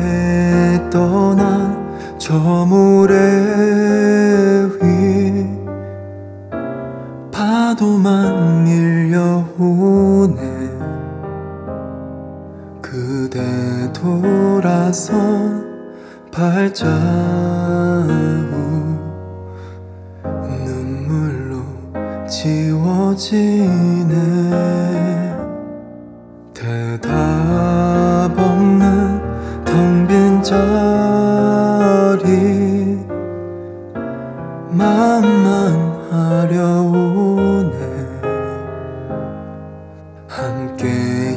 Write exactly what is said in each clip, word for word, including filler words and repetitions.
떠난 저 모래 위 파도만 밀려오네. 그대 돌아선 발자국 눈물로 지워지네. 대답 없는 텅 빈 자리 마음만 하려오네. 함께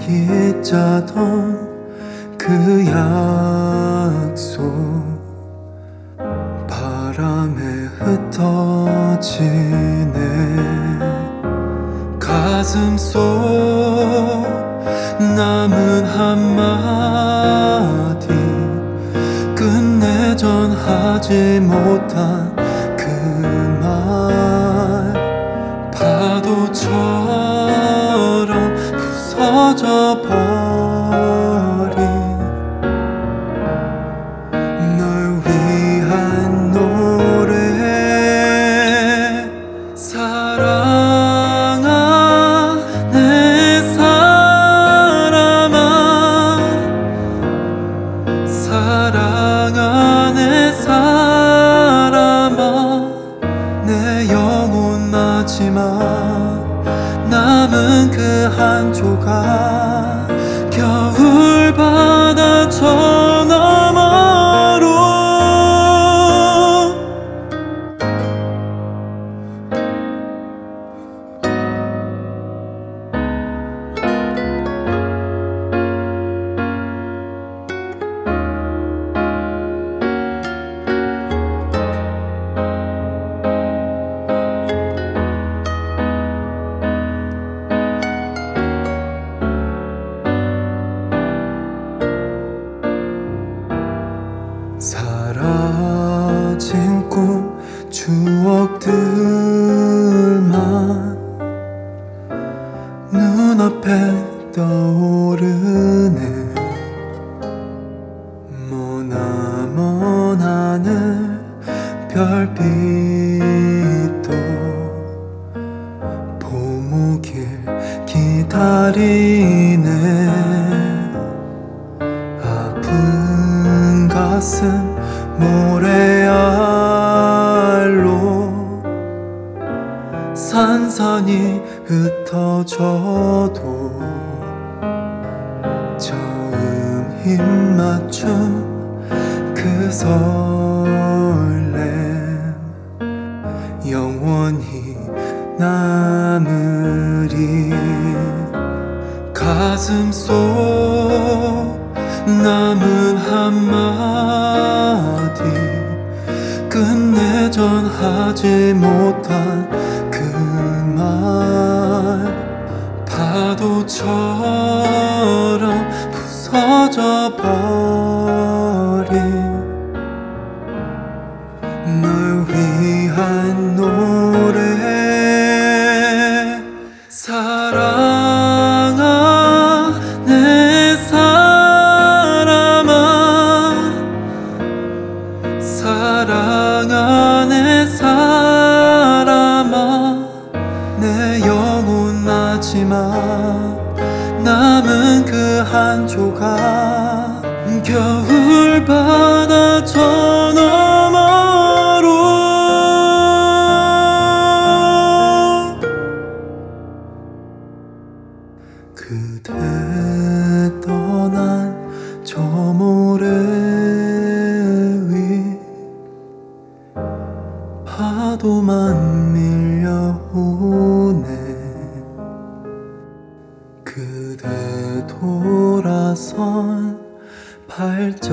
있자던 그 약속 바람에 흩어지네. 가슴 속 남은 한마디 끝내 전하지 못한 그 말 파도처럼 부서져 버린 널 위한 노래. 사랑아 내 사랑아 사랑아 내 사람아 내 영혼 마지막 남은 그 한 조각 겨울바다 저 너머로 사라진 꿈 추억들만 눈앞에 떠오르네. 머나먼 하늘 별빛도 봄 오길 기다리네. 아픈 가슴 모래알로 산산이 흩어져도 처음 힘 맞춘 그 설렘 영원히 남으리. 가슴 속 남은 한마디 끝내 전하지 못한 그 말 파도처럼 부서져 버린 널 위한 노래. 사랑아 내 사랑아 사랑아 내 사람아 내 영혼 마지막 남은 그 한 조각 겨울바다 저 너머로 그대 떠난 저 모래 위 파도만 밀려오네. 그대 돌아선 발자국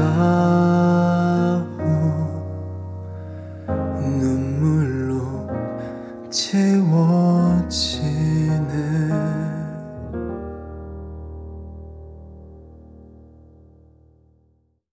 눈물로 채